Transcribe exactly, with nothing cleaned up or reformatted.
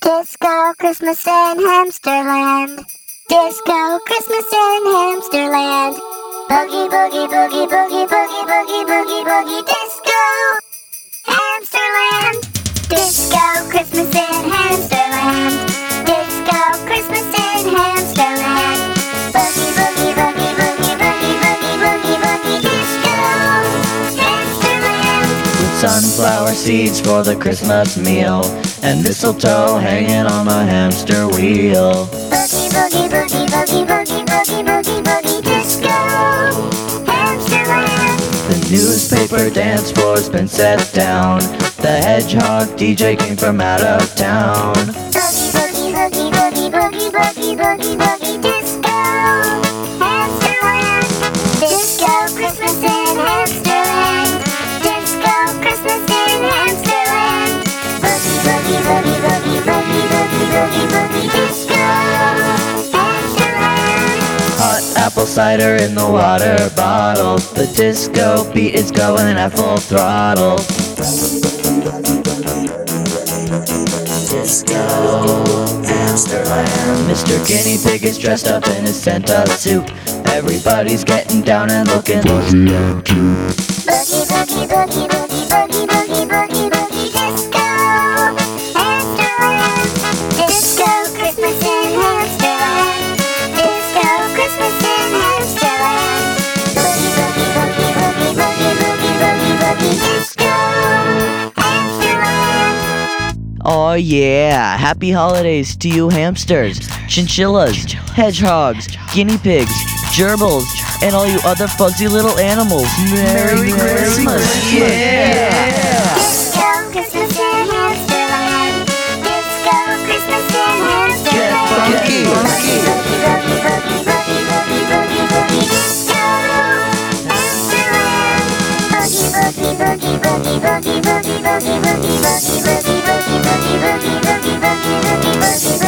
Disco Christmas in Hamsterland. Disco Christmas in Hamsterland. Boogie, boogie, boogie, boogie, boogie, boogie, boogie, boogie, disco Hamsterland. Disco Christmas in Hamsterland. Disco Christmas in Hamsterland. Boogie, boogie, boogie, boogie, boogie, boogie, boogie, boogie, disco Hamsterland. Sunflower seeds for the Christmas meal, and mistletoe hanging on my hamster wheel. Boogie, boogie, boogie, boogie, boogie, boogie, boogie, boogie, disco Hamsterland. The newspaper dance floor's been set down. The hedgehog D J came from out of town. Boogie, boogie, boogie, boogie, boogie, boogie, boogie, boogie, disco Hamsterland. Disco Christmas in Hamsterland. Disco Christmas in Hamsterland. Boogie, boogie, boogie, boogie, boogie, boogie, boogie, boogie, disco Hamsterland. Hot apple cider in the water bottle. The disco beat is going at full throttle. Disco Hamsterland. Mister Guinea Pig is dressed up in his Santa suit. Everybody's getting down and looking fuzzy and cute. Boogie, boogie, boogie, boogie, boogie, boogie, boogie, boogie, disco Hamsterland. Disco Christmas in Hamsterland. Disco Christmas in Hamsterland. Boogie, boogie, boogie, boogie, boogie, boogie, boogie, boogie, disco Hamsterland. Oh yeah, happy holidays to you hamsters, chinchillas, hedgehogs, guinea pigs, gerbils, and all you other fuzzy little animals. Merry, Christmas. Yeah! Disco Christmas in Hamsterland. Disco Christmas in Hamsterland. Get funky, funky. Boogie, boogie, boogie, boogie, boogie, boogie, boogie, disco Hamsterland. Boogie, boogie, boogie, boogie, boogie, boogie, boogie, boogie, boogie, boogie, boogie, boogie, boogie, boogie, boogie, boogie, boogie, boogie.